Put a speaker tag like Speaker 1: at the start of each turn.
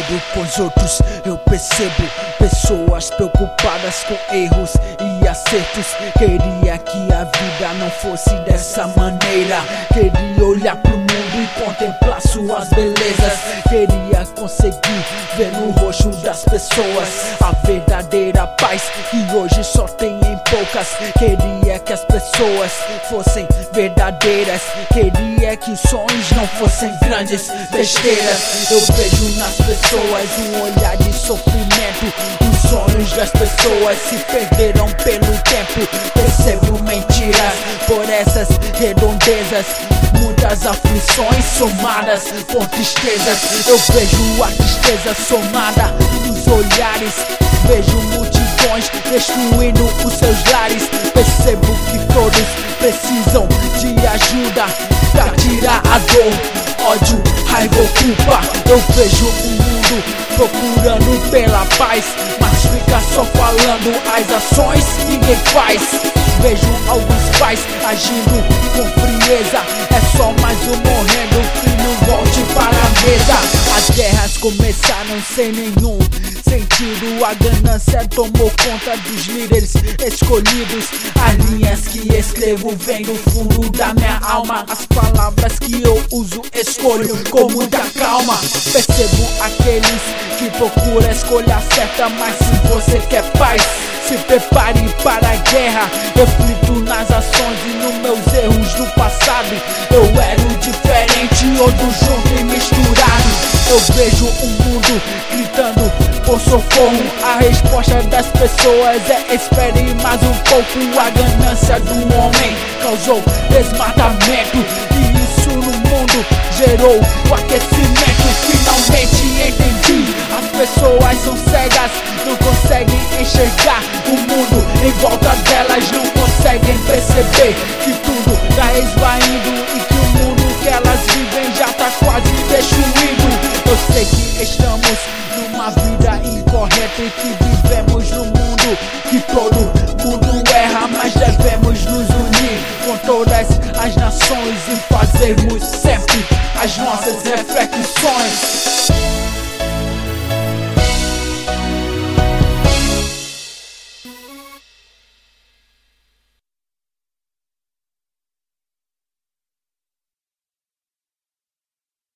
Speaker 1: olhando pros outros, eu percebo pessoas preocupadas com erros e acertos. Queria que a vida não fosse dessa maneira. Queria olhar pro mundo e contemplar suas belezas. Queria conseguir ver no rosto das pessoas a verdadeira paz que hoje só tem em poucas. Queria que as pessoas fossem verdadeiras. Queria que os sonhos não fossem grandes besteiras. Eu vejo nas pessoas um olhar de sofrimento. Os sonhos das pessoas se perderam pelo tempo. Percebo mentiras por essas redondezas. Muitas aflições somadas por tristezas. Eu vejo a tristeza somada nos olhares. Vejo multidões destruindo os seus lares. Percebo que todos precisam de ajuda pra tirar a dor, ódio, raiva ou culpa. Eu vejo o mundo procurando pela paz, mas fica só falando, as ações ninguém faz. Vejo alguns pais agindo com frieza. É só mais um morrendo, o filho volte para a mesa. As guerras começaram sem nenhum sentido. A ganância tomou conta dos líderes escolhidos. As linhas que escrevo vêm do fundo da minha alma. As palavras que eu uso escolho com muita calma. Percebo aqueles que procuram a escolha certa, mas se você quer paz, se prepare para a guerra. Reflito nas ações e nos meus erros do passado. Eu era o diferente, outro junto e misturado. Eu vejo o mundo gritando por socorro. A resposta das pessoas é: espere mais um pouco. A ganância do homem causou desmatamento, e isso no mundo gerou o aquecimento. Finalmente entendi, as pessoas são cegas, não conseguem enxergar o mundo em volta delas. Não conseguem perceber que tudo tá esvaindo e que o mundo que elas vivem já tá quase destruído. Eu sei que estamos numa vida incorreta e que vivemos num mundo que todo mundo erra, mas devemos nos unir com todas as nações e fazermos sempre as nossas reflexões.